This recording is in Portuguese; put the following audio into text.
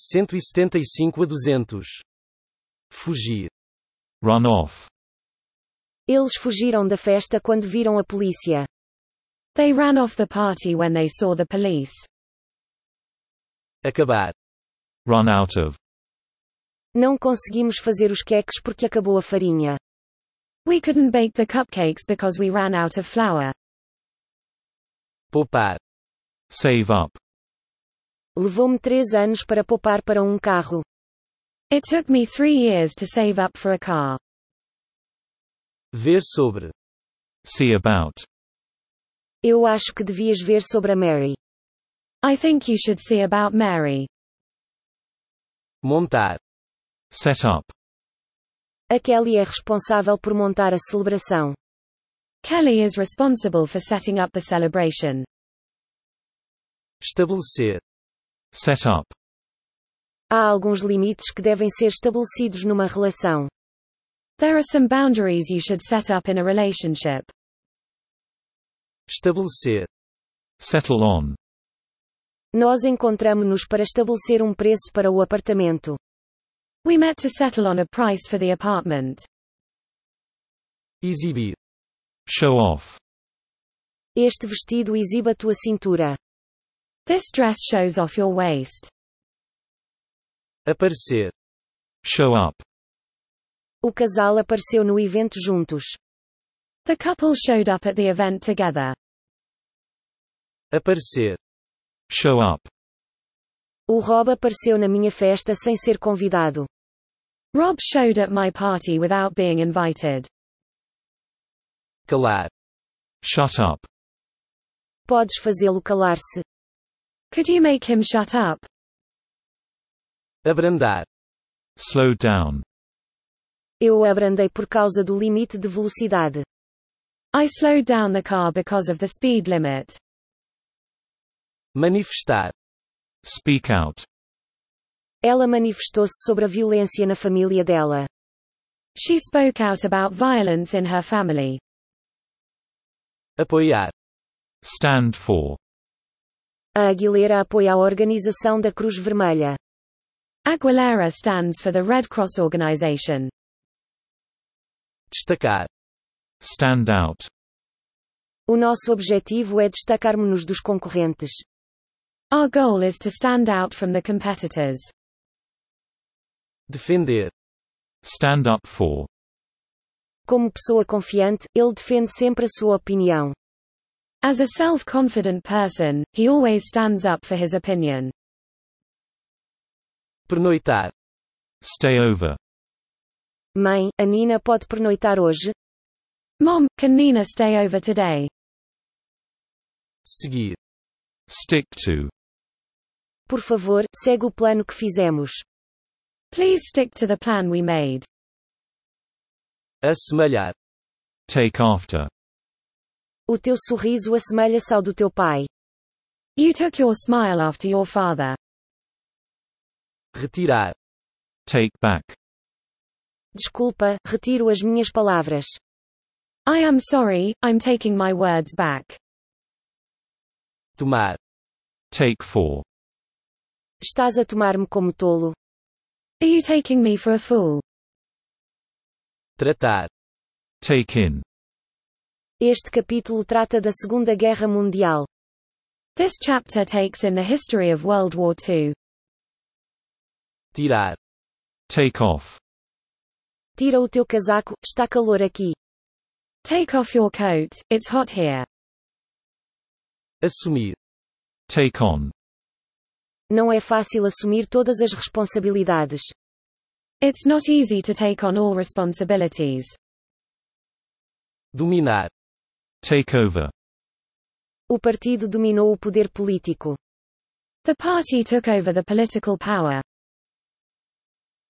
175 a 200. Fugir. Run off. Eles fugiram da festa quando viram a polícia. They ran off the party when they saw the police. Acabar. Run out of. Não conseguimos fazer os queques porque acabou a farinha. We couldn't bake the cupcakes because we ran out of flour. Poupar. Save up. Levou-me 3 anos para poupar para um carro. It took me 3 years to save up for a car. Ver sobre. See about. Eu acho que devias ver sobre a Mary. I think you should see about Mary. Montar. Set up. A Kelly é responsável por montar a celebração. Kelly is responsible for setting up the celebration. Estabelecer. Set up. Há alguns limites que devem ser estabelecidos numa relação. There are some boundaries you should set up in a relationship. Estabelecer. Settle on. Nós encontramo-nos para estabelecer um preço para o apartamento. We met to settle on a price for the apartment. Exibir. Show off. Este vestido exibe a tua cintura. This dress shows off your waist. Aparecer. Show up. O casal apareceu no evento juntos. The couple showed up at the event together. Aparecer. Show up. O Rob apareceu na minha festa sem ser convidado. Rob showed at my party without being invited. Calar. Shut up. Podes fazê-lo calar-se. Could you make him shut up? Abrandar. Slow down. Eu o abrandei por causa do limite de velocidade. I slowed down the car because of the speed limit. Manifestar. Speak out. Ela manifestou-se sobre a violência na família dela. She spoke out about violence in her family. Apoiar. Stand for. A Aguilera apoia a organização da Cruz Vermelha. Aguilera stands for the Red Cross organization. Destacar. Stand out. O nosso objetivo é destacarmos-nos dos concorrentes. Our goal is to stand out from the competitors. Defender. Stand up for. Como pessoa confiante, ele defende sempre a sua opinião. As a self-confident person, he always stands up for his opinion. Pernoitar. Stay over. Mãe, a Nina pode pernoitar hoje? Mom, can Nina stay over today? Seguir. Stick to. Por favor, segue o plano que fizemos. Please stick to the plan we made. Assemelhar. Take after. O teu sorriso assemelha-se ao do teu pai. You took your smile after your father. Retirar. Take back. Desculpa, retiro as minhas palavras. I am sorry, I'm taking my words back. Tomar. Take for. Estás a tomar-me como tolo? Are you taking me for a fool? Tratar. Take in. Este capítulo trata da Segunda Guerra Mundial. This chapter takes in the history of World War II. Tirar. Take off. Tira o teu casaco, está calor aqui. Take off your coat, it's hot here. Assumir. Take on. Não é fácil assumir todas as responsabilidades. It's not easy to take on all responsibilities. Dominar. Take over. O partido dominou o poder político. The party took over the political power.